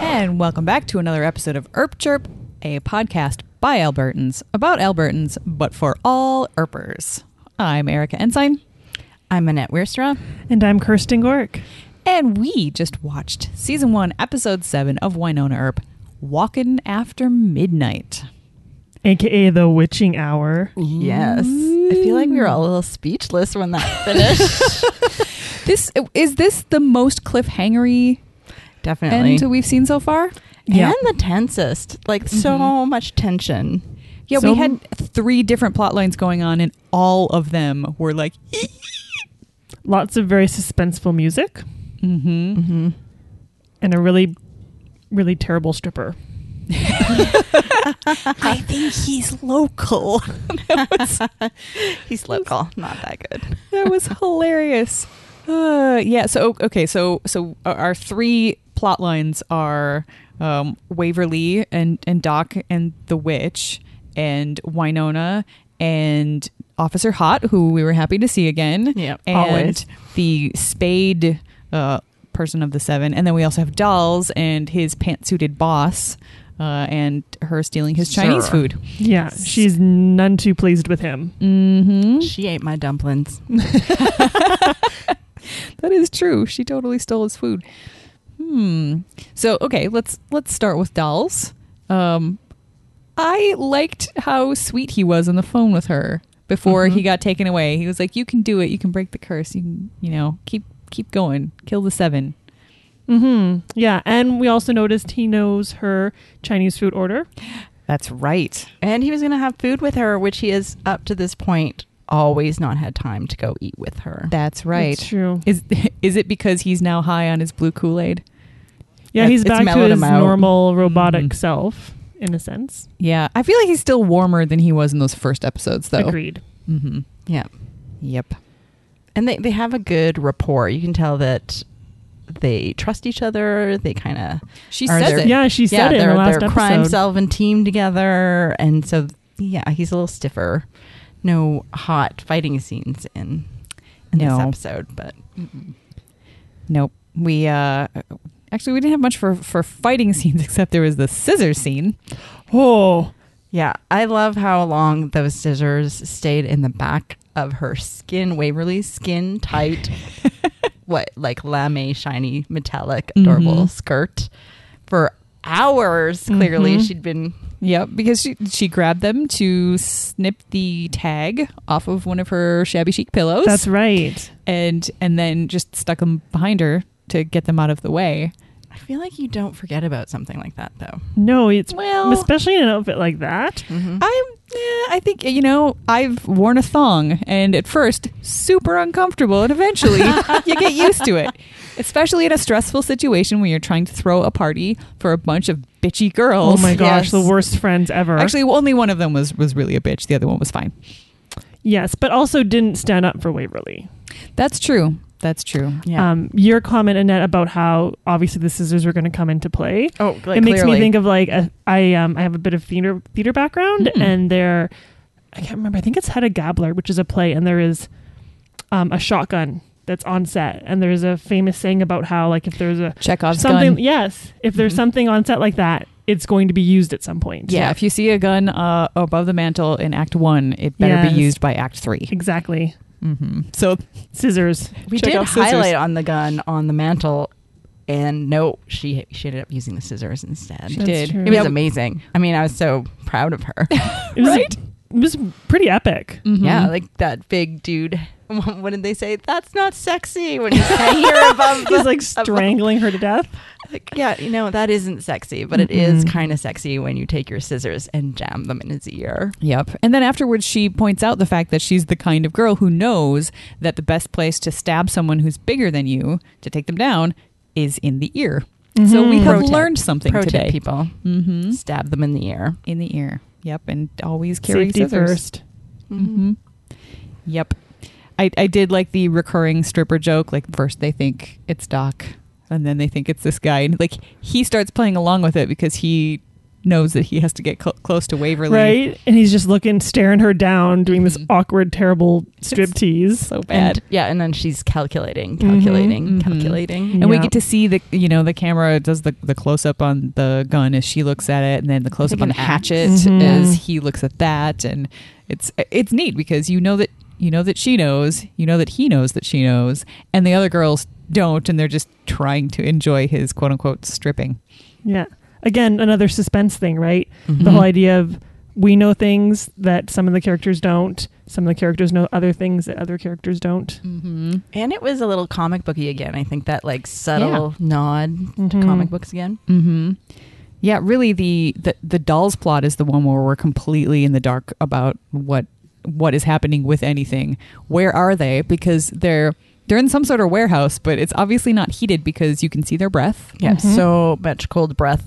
And welcome back to another episode of Erp Chirp, a podcast by Albertans, about Albertans, but for all Erpers. I'm Erica Ensign. I'm Annette Wierstra. And I'm Kirsten Gork. And we just watched Season 1, Episode 7 of Wynonna Earp, Walkin' After Midnight. AKA The Witching Hour. Yes. I feel like we were all a little speechless when that finished. Is this the most cliffhangery Definitely. end we've seen so far? Yeah. And the tensest. Like, so much tension. Yeah, So- we had 3 different plot lines going on, and all of them were like, Lots of very suspenseful music. Mm-hmm. And a really, really terrible stripper. I think he's local. He's local. Not that good. That was hilarious. Yeah. So our 3 plot lines are Waverly and Doc and the witch and Wynonna and Officer Hot, who we were happy to see again. Yep, and always. the Spade person of the 7, and then we also have Dolls and his pantsuited boss. And her stealing his Chinese Sure. food. Yeah, she's none too pleased with him. Mm-hmm. She ate my dumplings. That is true. She totally stole his food. So okay, let's start with Dolls. I liked how sweet he was on the phone with her before he got taken away. He was like, "You can do it. You can break the curse. You can, keep going. Kill the 7." Yeah, and we also noticed he knows her Chinese food order. That's right. And he was going to have food with her, which he has, up to this point, always not had time to go eat with her. That's right. It's true. Is it because he's now high on his blue Kool-Aid? Yeah, he's It's back to mellowed his him out. normal robotic self, in a sense. Yeah, I feel like he's still warmer than he was in those first episodes, though. Agreed. Mm-hmm. Yeah. Yep. And they have a good rapport. You can tell that they trust each other. They kind of... She Are says there- it. Yeah, she said it in the last they're crime episode. solving team together, and so yeah, he's a little stiffer. No hot fighting scenes in this No. episode, but Nope. We actually we didn't have much for fighting scenes except there was the scissors scene. Oh, yeah, I love how long those scissors stayed in the back of her skin, Waverly's skin tight, like lame, shiny, metallic, adorable skirt for hours. Clearly, she'd been. Yep, because she grabbed them to snip the tag off of one of her shabby chic pillows. that's right. and then just stuck them behind her to get them out of the way. I feel like you don't forget about something like that, though. No, it's Well- especially in an outfit like that. I think I've worn a thong, and at first super uncomfortable, and eventually you get used to it. Especially in a stressful situation when you're trying to throw a party for a bunch of bitchy girls. Oh my gosh, Yes. the worst friends ever. Actually, only one of them was really a bitch. The other one was fine. Yes, but also didn't stand up for Waverly. That's true. That's true. Yeah. Your comment, Annette, about how obviously the scissors are going to come into play. Oh, It makes me think of like I have a bit of theater background, and I can't remember. I think it's Hedda Gabler, which is a play, and there is a shotgun that's on set, and there's a famous saying about how like if there's a Chekhov's something, gun. yes, if there's something on set like that, it's going to be used at some point. Yeah, if you see a gun above the mantle in Act 1, it better Yes. be used by Act 3. Exactly. So Scissors. we check did out scissors. highlight on the gun on the mantle, and no, she ended up using the scissors instead. She That's did. true. It was Yeah. amazing. I mean, I was so proud of her. It was, Right? It was pretty epic. Yeah, like that big dude. What did they say? That's not sexy when he's hanging her above. He's like strangling her to death. Like, yeah, that isn't sexy, but it is kind of sexy when you take your scissors and jam them in his ear. Yep. And then afterwards, she points out the fact that she's the kind of girl who knows that the best place to stab someone who's bigger than you to take them down is in the ear. So we have Pro tip. learned something Pro tip, today. people. Stab them in the ear. In the ear. Yep. And always carry Safety scissors. first. Yep. I did like the recurring stripper joke. Like first they think it's Doc, and then they think it's this guy, and like he starts playing along with it because he knows that he has to get close to Waverly. Right? And he's just staring her down, doing this awkward, terrible striptease. So bad. And then she's calculating. And we get to see the camera does the close up on the gun as she looks at it, and then the close up on the hatchet as he looks at that, and it's neat because you know that she knows, that he knows that she knows, and the other girls don't, and they're just trying to enjoy his quote unquote stripping. Yeah. Again, another suspense thing, right? The whole idea of we know things that some of the characters don't. Some of the characters know other things that other characters don't. And it was a little comic booky again. I think that subtle nod to comic books again. Yeah, really the dolls plot is the one where we're completely in the dark about what is happening with anything. Where are they? Because they're in some sort of warehouse, but it's obviously not heated because you can see their breath. Yeah, so much cold breath.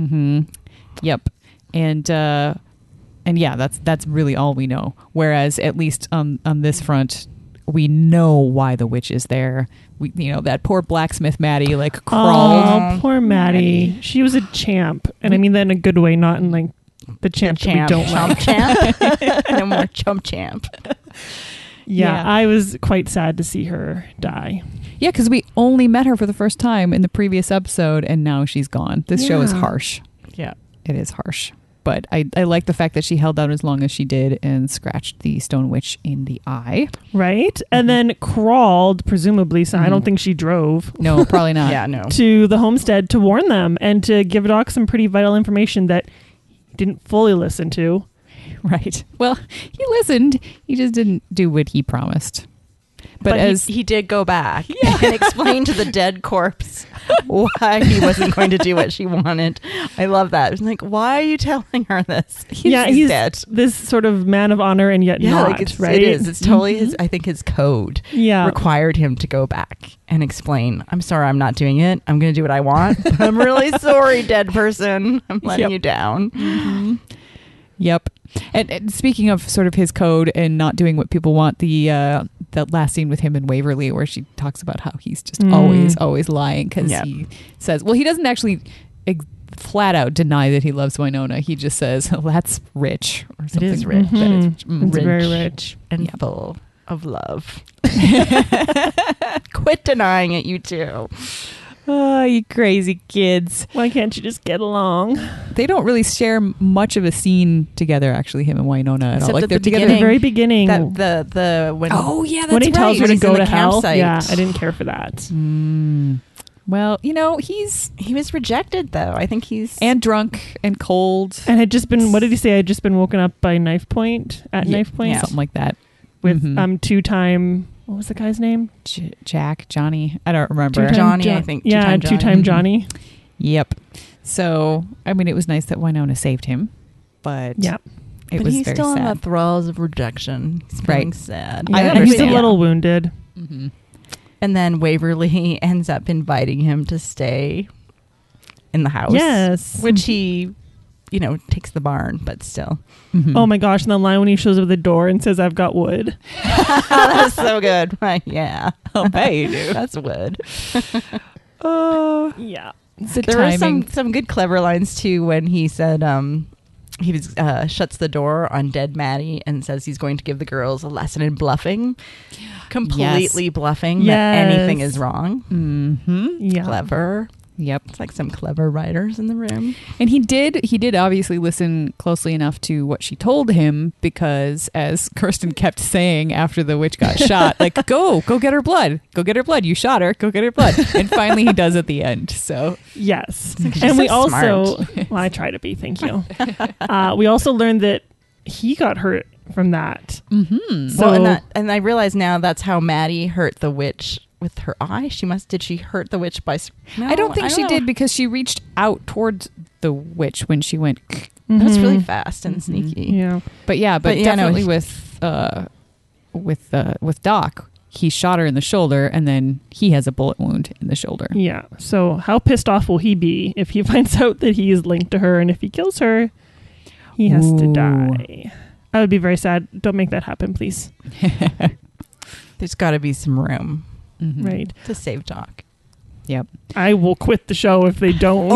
Yep. And yeah, that's really all we know. Whereas at least on this front, we know why the witch is there. We, that poor blacksmith Maddie crawled. Oh, poor Maddie. She was a champ, and I mean that in a good way, not in the champ that we don't like. Champ. No more chump champ. Yeah, I was quite sad to see her die. Yeah, because we only met her for the first time in the previous episode, and now she's gone. This show is harsh. Yeah. It is harsh. But I like the fact that she held out as long as she did and scratched the stone witch in the eye. Right? And then crawled, presumably, so I don't think she drove. No, probably not. Yeah, no. To the homestead to warn them and to give Doc some pretty vital information that he didn't fully listen to. Right. Well, he listened. He just didn't do what he promised. But he did go back and explain to the dead corpse why he wasn't going to do what she wanted. I love that. It's like, why are you telling her this? He's dead. This sort of man of honor and yet not, right? It is. It's totally his code required him to go back and explain, I'm sorry, I'm not doing it. I'm going to do what I want. But I'm really sorry, dead person. I'm letting you down. Yep. And speaking of sort of his code and not doing what people want, that last scene with him and Waverly where she talks about how he's just always lying because he says, well, he doesn't actually flat out deny that he loves Winona. He just says, well, that's rich or something. It is rich. It's rich. Very rich. And full of love. Quit denying it, you two. Oh, you crazy kids. Why can't you just get along? They don't really share much of a scene together, actually, him and Winona at all. They're together at the very beginning. When he tells her to go to hell. Yeah, I didn't care for that. Well, he was rejected, though. I think and drunk and cold. And had just been, what did he say? I had just been woken up by knife point? Knife point? Something like that. With 2-time... What was the guy's name? Johnny. I don't remember. Johnny, I think. Yeah, two-time Johnny. Yep. So, I mean, it was nice that Winona saved him, but it was he's very still sad. in the thralls of rejection. He's feeling sad. Yeah, he's a little wounded. And then Waverly ends up inviting him to stay in the house. Yes. Which he... takes the barn, but still. Oh my gosh, and the line when he shows up at the door and says, I've got wood. That's so good. Yeah. I'll bet you do. That's wood. Oh. Yeah. There were some good clever lines, too, when he said he shuts the door on dead Maddie and says he's going to give the girls a lesson in bluffing. Completely bluffing that anything is wrong. Yeah. Clever. Yep. It's like some clever writers in the room. And he did obviously listen closely enough to what she told him because, as Kirsten kept saying after the witch got shot, go get her blood. Go get her blood. You shot her. Go get her blood. And finally he does at the end. So yes. And we also, well, I try to be, thank you. We also learned that he got hurt from that. So, and I realize now that's how Maddie hurt the witch. With her eye, did she hurt the witch by? No, I don't think she did because she reached out towards the witch when she went. That's really fast and sneaky. Yeah, but definitely with Doc, he shot her in the shoulder, and then he has a bullet wound in the shoulder. Yeah. So how pissed off will he be if he finds out that he is linked to her, and if he kills her, he has to die? I would be very sad. Don't make that happen, please. There's got to be some room. Right. To save Doc. Yep. I will quit the show if they don't.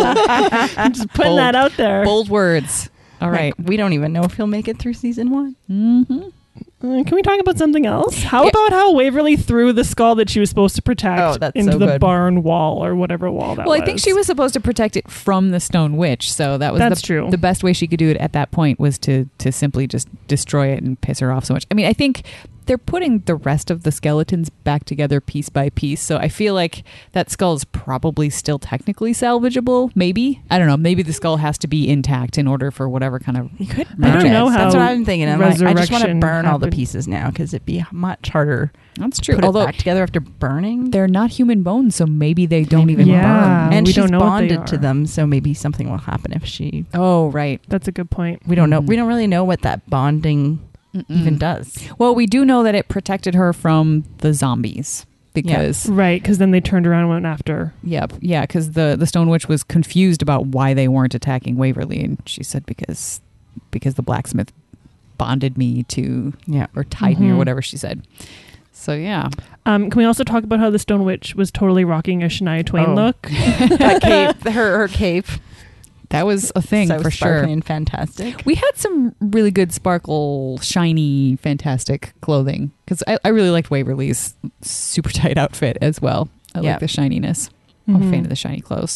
I'm just putting that out there. Bold words. All right. We don't even know if he'll make it through season 1. Mm-hmm. Can we talk about something else? How Yeah. about how Waverly threw the skull that she was supposed to protect that's into so the good. barn wall or whatever wall that was? Well, I think she was supposed to protect it from the Stone Witch, so That's true. The best way she could do it at that point was to simply just destroy it and piss her off so much. I mean, I think they're putting the rest of the skeletons back together piece by piece, so I feel like that skull is probably still technically salvageable. Maybe, I don't know. Maybe the skull has to be intact in order for whatever kind of You could I don't know how That's what I'm thinking. I'm like, I just want to resurrection burn all the happened. pieces now because it'd be much harder That's to true. put Although it back together after burning. they're not human bones, so maybe they don't even Yeah. burn. And we she's don't know what they bonded to are. them, so maybe something will happen if she. Oh, right. That's a good point. We don't know. Mhm. We don't really know what that bonding even Mm-mm. does. Well, we do know that it protected her from the zombies because Right, because then they turned around and went after. yeah, because the Stone Witch was confused about why they weren't attacking Waverly, and she said because the blacksmith bonded me to Yeah. or tied me or Mhm. whatever she said. So yeah, Can we also talk about how the Stone Witch was totally rocking a Shania Twain Oh. look? That cape, her cape, that was a thing so for sparkly sure. and fantastic. We had some really good sparkle, shiny, fantastic clothing because I really liked Waverly's super tight outfit as well. I Yeah. like the shininess. I'm a Mhm. fan of the shiny clothes.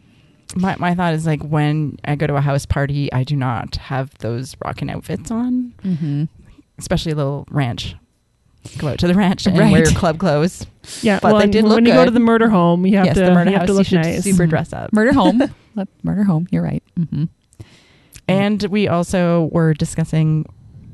My thought is like when I go to a house party, I do not have those rockin' outfits on, Mm-hmm. especially a little ranch. Go out to the ranch and Right. wear your club clothes. Yeah, But they and did when look you go good. to the murder home, you have Yes, to the murder you have house. to You look should nice. super dress up. Murder home. Murder home. You're right. Mm-hmm. And we also were discussing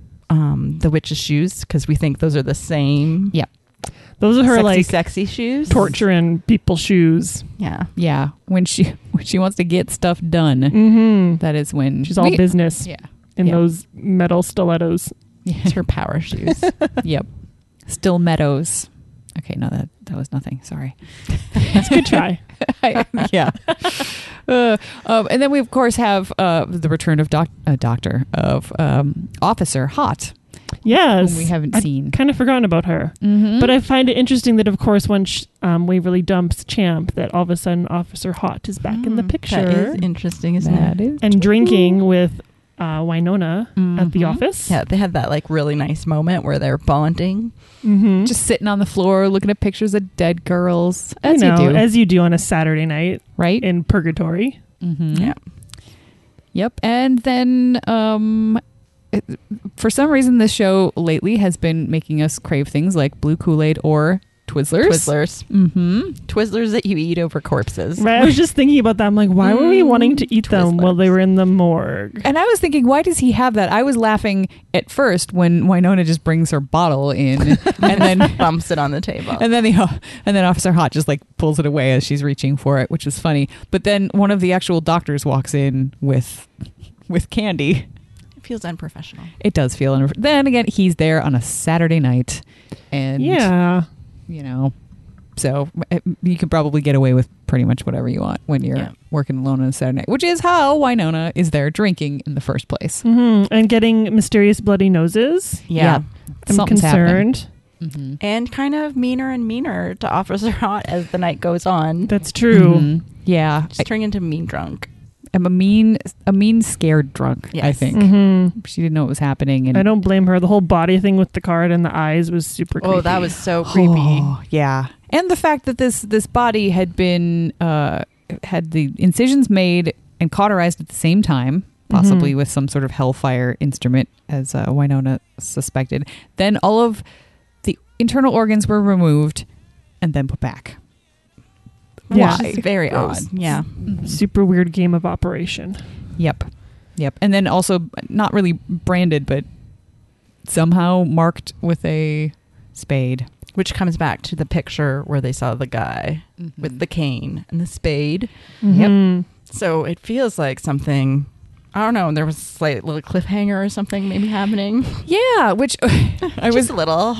the witch's shoes because we think those are the same. Yeah. Those are her sexy, like sexy shoes. torturing people's shoes. Yeah. Yeah, when she wants to get stuff done, Mm-hmm. that is when She's all business Yeah, in yeah. those metal stilettos. It's her power shoes. yep. Still Meadows. Okay, no, that was nothing. Sorry. It's a good try. Yeah. And then we of course have the return of Officer Hot, Yes, whom we haven't I'd seen. kind of forgotten about her. Mm-hmm. But I find it interesting that, of course, when Waverly dumps Champ, that all of a sudden Officer Hot is back in the picture That is interesting, isn't that it? is and true. drinking with Winona at the Mhm. office. Yeah, they had that like really nice moment where they're bonding. Mm-hmm. Just sitting on the floor looking at pictures of dead girls, you as know, you do, as you do on a Saturday night right? in purgatory. Mm-hmm. Yeah. Yep. And then for some reason this show lately has been making us crave things like blue Kool-Aid or Twizzlers. Twizzlers. Mm-hmm. Twizzlers that you eat over corpses. Right, I was just thinking about that. I'm like, why were we wanting to eat them while they Twizzlers. were in the morgue? And I was thinking, why does he have that? I was laughing at first when Winona just brings her bottle in and then Bumps it on the table. and then Officer Hot just like pulls it away as she's reaching for it, which is funny. But then one of the actual doctors walks in with candy. It feels unprofessional. It does feel. Then again, he's there on a Saturday night, and Yeah. you know, so you could probably get away with pretty much whatever you want when you're Yeah. working alone on a Saturday night, which is how Winona is there drinking in the first place. Mm-hmm. And getting mysterious bloody noses. Yeah. I'm Something's concerned. happening. And kind of meaner and meaner to Officer Hot as the night goes on. That's true. Mhm. Yeah, Just turning into mean drunk. I'm a mean, scared drunk. I Yes. think Mm-hmm. she didn't know what was happening, and I don't blame her. The whole body thing with the card and the eyes was super creepy. Oh, that was so creepy. Oh, yeah, and the fact that this body had been had the incisions made and cauterized at the same time, possibly Mhm. with some sort of hellfire instrument, as Winona suspected. Then all of the internal organs were removed and then put back. Yeah. Which is very Gross. odd. Yeah. super weird game of operation. Yep, and then also not really branded, but somehow marked with a spade. Which comes back to the picture where they saw the guy with the cane and the spade. Mhm. So it feels like something, I don't know, there was a slight little cliffhanger or something maybe happening. Yeah, which I Just was a little.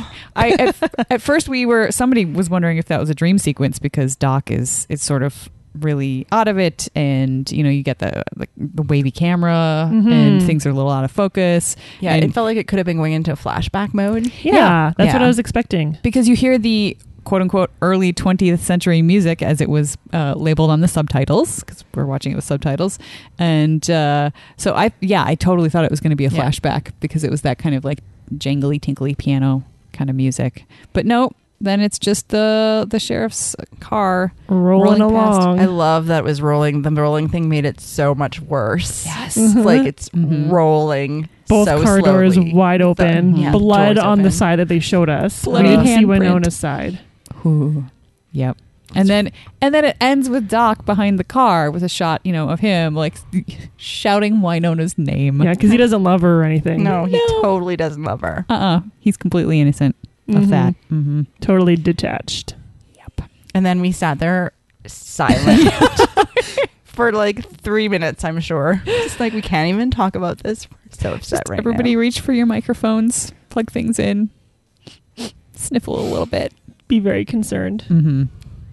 at first somebody was wondering if that was a dream sequence because Doc is sort of really out of it, and you know you get the wavy camera Mhm. and things are a little out of focus. Yeah, And- it felt like it could have been going into flashback mode. Yeah, that's what yeah. I was expecting. because you hear the quote unquote early 20th century music as it was labeled on the subtitles, because we're watching it with subtitles. And so I totally thought it was going to be a flashback because it was that kind of like jangly tinkly piano kind of music. But no, then it's just the sheriff's car rolling past. along. I love that it was rolling. The rolling thing made it so much worse. Yes. It's like it's rolling. Both so car doors slowly. wide open. Yeah, Blood doors on the open. side that they showed us. Bloody We didn't see handprint. Winona's side. Ooh. Yep. And then it ends with Doc behind the car with a shot, of him like shouting Winona's name. Yeah, because he doesn't love her or anything. No, he No. totally doesn't love her. He's completely innocent of Mhm. that. Mm-hmm. Totally detached. Yep. And then we sat there silent for like 3 minutes, I'm sure. Just like, we can't even talk about this. We're so upset Just right everybody now. reach for your microphones, plug things in, sniffle a little bit. Be very concerned. Mm-hmm.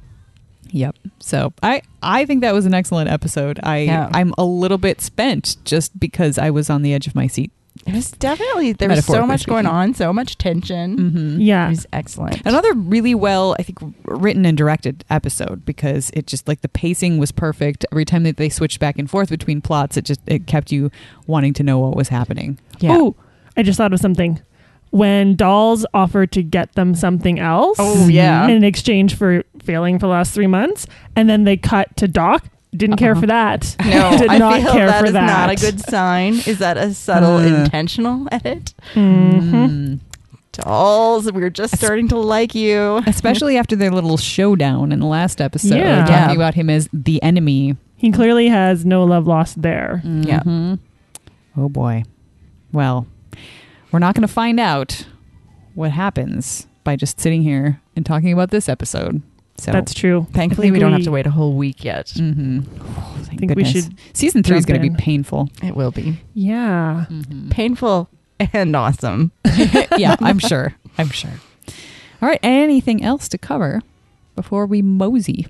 Yep. So I think that was an excellent episode. I'm a little bit spent just because I was on the edge of my seat. It was definitely, there was so Metaphorically much going speaking. on, so much tension. Mm-hmm. Yeah. It was excellent. Another really well, I think, written and directed episode because it just like the pacing was perfect. Every time that they switched back and forth between plots, it kept you wanting to know what was happening. Yeah. Oh, I just thought of something. When Dolls offered to get them something else Oh, yeah. in exchange for failing for the last 3 months, and then they cut to Doc, didn't care for that. No, Did I not feel care that for is that. not a good sign. Is that a subtle, intentional edit? Mhm. Mm. Dolls, we're just starting to like you. Especially after their little showdown in the last episode, Yeah. talking about him as the enemy. He clearly has no love lost there. Yeah. Mhm. Oh boy. Well, we're not going to find out what happens by just sitting here and talking about this episode. So That's true. Thankfully, I think we don't have to wait a whole week yet. Mm-hmm. Oh, thank think we goodness. should Season 3 is jump going to be in. painful. It will be Yeah. painful and awesome. Yeah, I'm sure. I'm sure. All right. Anything else to cover before we mosey?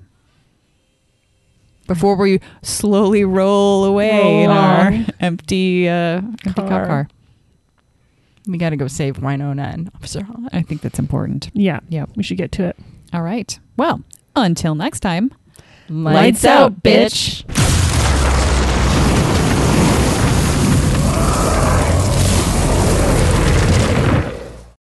Before we slowly roll away in our along. empty cop car. We got to go save Winona and Officer Hot. I think that's important. Yeah. Yep. We should get to it. All right. Well, until next time. Lights out, bitch.